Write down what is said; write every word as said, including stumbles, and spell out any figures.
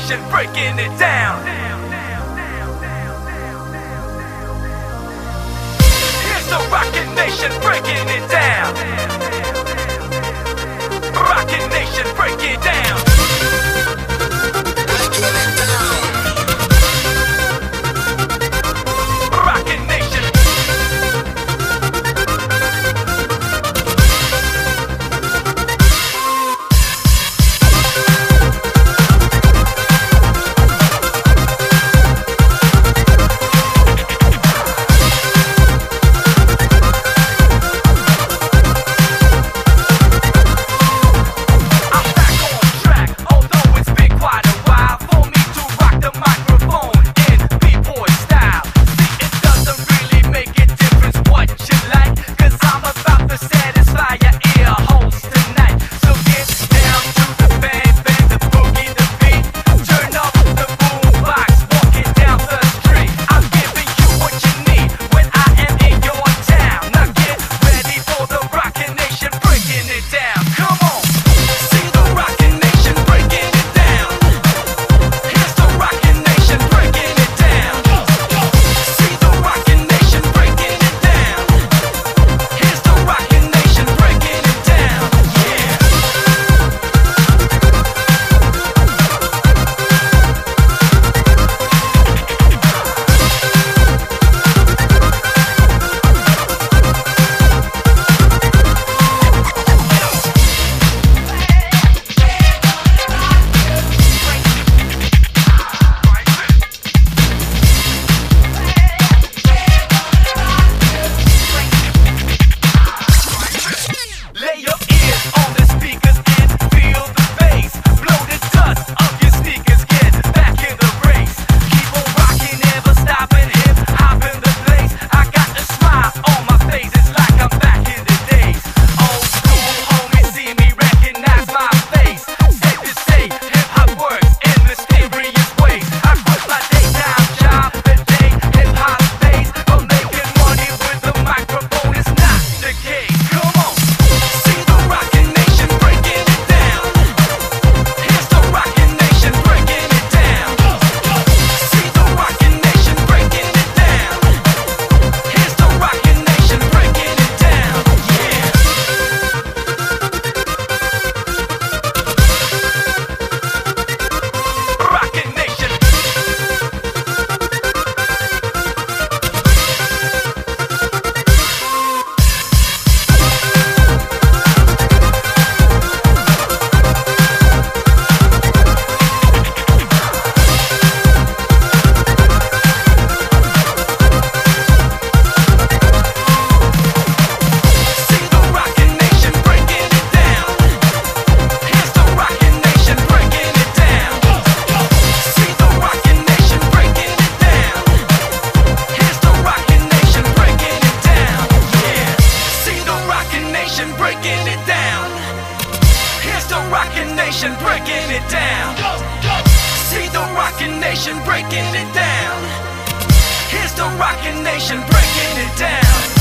Nation breaking it down. Here's the Rockin' Nation breaking it down. Rockin' Nation break it down. Rockin' Nation. Breaking it down. Here's the Rockin' Nation breaking it down. See the Rockin' Nation breaking it down. Here's the Rockin' Nation breaking it down.